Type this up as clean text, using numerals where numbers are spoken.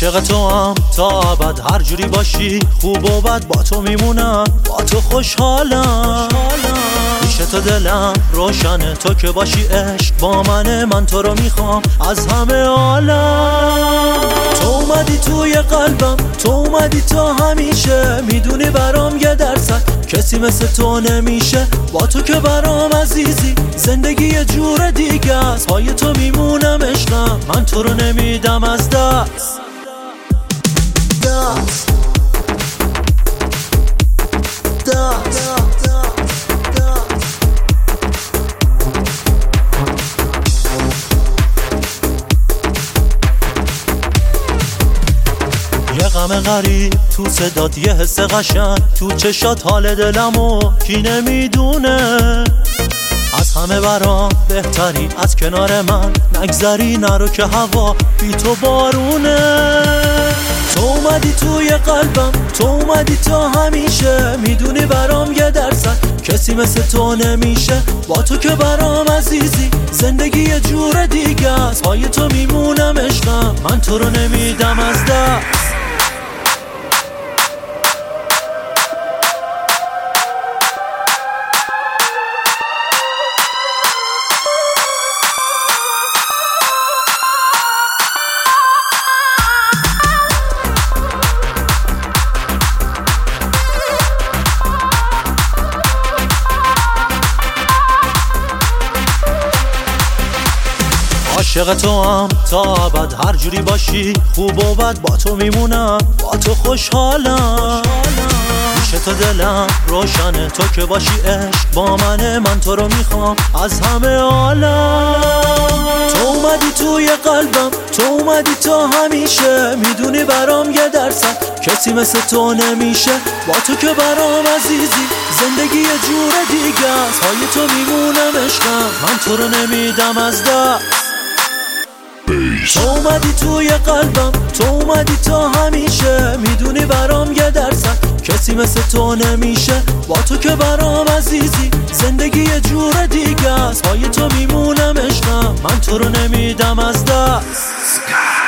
عاشق تو هم تا ابد، هر جوری باشی خوب و بد با تو میمونم، با تو خوشحالم. پیش تو دلم روشنه، تو که باشی عشق با منه، من تو رو میخوام از همه عالم. تو اومدی توی قلبم، تو اومدی تا همیشه، میدونی برام 1% کسی مثل تو نمیشه. با تو که برام عزیزی، زندگی یه جور دیگه است، پای تو میمونم عشقم، من تو رو نمیدم از دست. یه غم غریب تو صدات، یه حس قشنگ تو چشات، حال دلمو کی نمیدونه. از همه برام بهتری، از کنار من نگذری، نرو که هوا بی تو بارونه. تو اومدی توی قلبم، تو اومدی تا همیشه، میدونی برام 1% کسی مثل تو نمیشه. با تو که برام عزیزی، زندگی یه جور دیگه است، پای تو میمونم عشقم، من تو رو نمیدم از دست. عاشق تو هم تا ابد، هر جوری باشی خوب و بد با تو میمونم، با تو خوشحالم. پیش تو دلم روشنه، تو که باشی عشق با منه، من تو رو میخوام از همه عالم. تو اومدی توی قلبم، تو اومدی تا همیشه، میدونی برام 1% کسی مثل تو نمیشه. با تو که برام عزیزی، زندگی یه جور دیگه است، پای تو میمونم عشقم، من تو رو نمیدم از دست. تو اومدی توی قلبم، تو اومدی تا همیشه، میدونی برام 1% کسی مثل تو نمیشه. با تو که برام عزیزی، زندگی یه جور دیگه است، پای تو میمونم عشقم، من تو رو نمیدم از دست.